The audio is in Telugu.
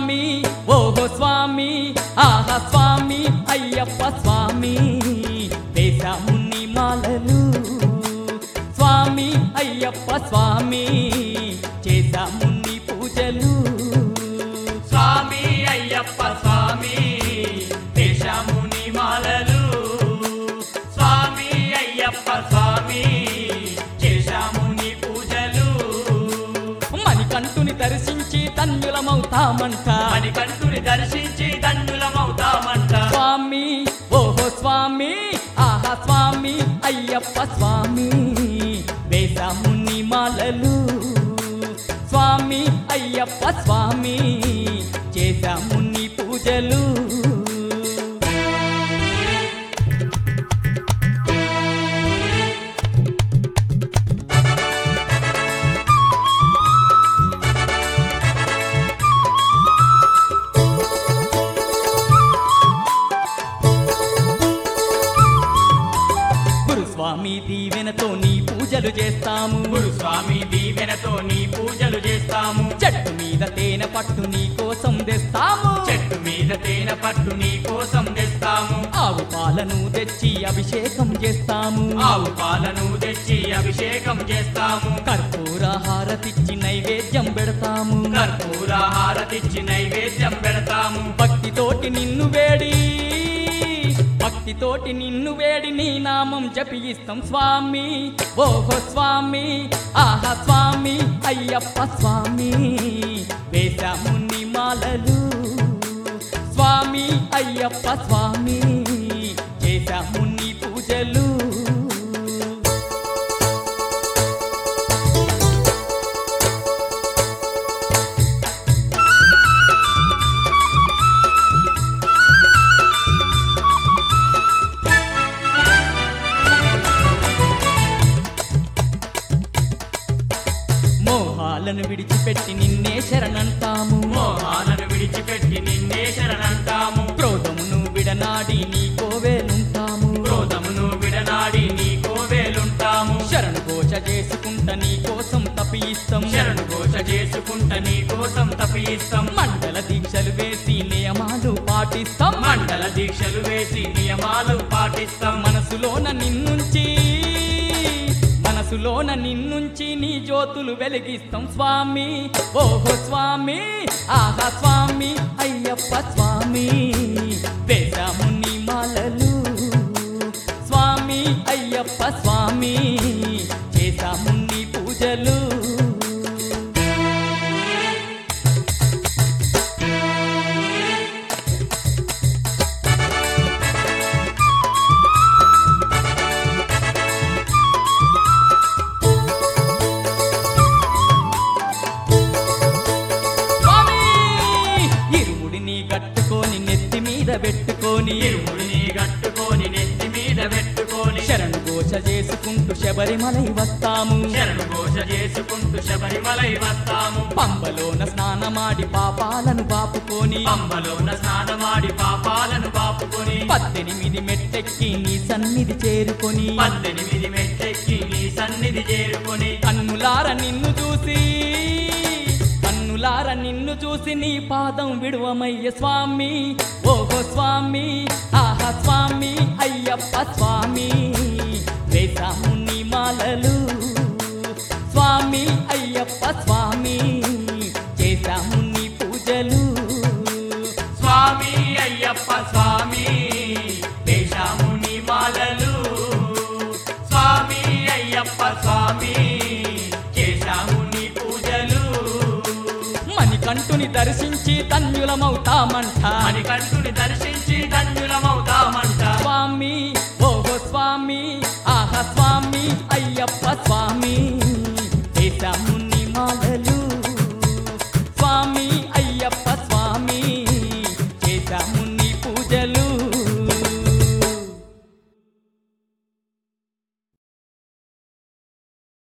స్వామి ఓహో స్వామి ఆహా స్వామి అయ్యప్ప స్వామి వేశాము నీ మాలలు స్వామి అయ్యప్ప స్వామి చేశాము నీ పూజలు స్వామి అయ్యప్ప స్వామి వేశాము నీ మాలలు స్వామి అయ్యప్ప స్వామి చేశాము నీ పూజలు మణికంఠుని దర్శించి ధన్యులమవుతామంట మణికంఠుని దర్శించి ధన్యులమవుతామంట స్వామి ఓహో స్వామి ఆహా స్వామి అయ్యప్ప స్వామి వేశాము నీ మాలలు స్వామి అయ్యప్ప స్వామి చేశాము నీ పూజలు గురుస్వామి దీవెనతో నీ పూజలు చేస్తాము గురుస్వామి దీవెనతో నీ పూజలు చేస్తాము చెట్టు మీద తేనె పట్టు నీ కోసం తెస్తాము చెట్టు మీద తేనె పట్టు నీ కోసం తెస్తాము ఆవు పాలను తెచ్చి అభిషేకం చేస్తాము ఆవు పాలను తెచ్చి అభిషేకం చేస్తాము కర్పూర హారతిచ్చి నైవేద్యం పెడతాము కర్పూర హారతిచ్చి నైవేద్యం పెడతాము భక్తితోటి నిన్ను వేడి నీ నామం జపిస్తాం స్వామి ఓహో స్వామి ఆహా స్వామి అయ్యప్ప స్వామి వేశాము నీ మాలలు స్వామి అయ్యప్ప స్వామి చేశాము నీ పూజలు మోహాలను విడిచిపెట్టి నిన్నే శరణంటాము మోహాలను విడిచిపెట్టి నిన్నే శరణంటాము క్రోధమును విడనాడి నీ కోవేలుంటాము క్రోధమును విడనాడి నీ కోవేలుంటాము శరణు ఘోష చేసుకుంట నీ కోసం తపిస్తాం శరణు ఘోష చేసుకుంట నీ కోసం తపిస్తాం మండల దీక్షలు వేసి నియమాలు పాటిస్తాం మండల దీక్షలు వేసి నియమాలు పాటిస్తాం మనసులోన నిన్నుంచి నీ జ్యోతులు వెలిగిస్తాం స్వామి ఓహో స్వామి ఆహా స్వామి అయ్యప్ప స్వామి వేశాము నీ మాలలు స్వామి అయ్యప్ప స్వామి చేశాము నీ పూజలు కట్టుకొని నెత్తి మీద పెట్టుకొని ఇరుముడిని కట్టుకొని నెత్తి మీద పెట్టుకొని శరణు ఘోష చేసుకుంటూ శబరిమలై వస్తాము శరణు ఘోష చేసుకుంటూ శబరిమలై వస్తాము పంబలోన స్నానమాడి పాపాలను బాపుకొని పంబలోన స్నానమాడి పాపాలను బాపుకొని 18 మెట్టెక్కి నీ సన్నిధి చేరుకొని 18 మెట్టెక్కి నీ సన్నిధి చేరుకొని కన్నులార నిన్ను చూసి నీ పాదం విడువమయ్య స్వామి ఓహో స్వామి ఆహా స్వామి అయ్యప్ప స్వామి వేశాము నీ మాలలు స్వామి అయ్యప్ప స్వామి చేశాము నీ పూజలు స్వామి అయ్యప్ప స్వామి వేశాము నీ మాలలు స్వామి అయ్యప్ప స్వామి చేశాము నీ పూజలు మణికంఠుని దర్శించి ధన్యులమవుతామంట మణికంఠుని దర్శించి ధన్యులమవుతామంట స్వామి ఓహో స్వామి ఆహా స్వామి అయ్యప్ప స్వామి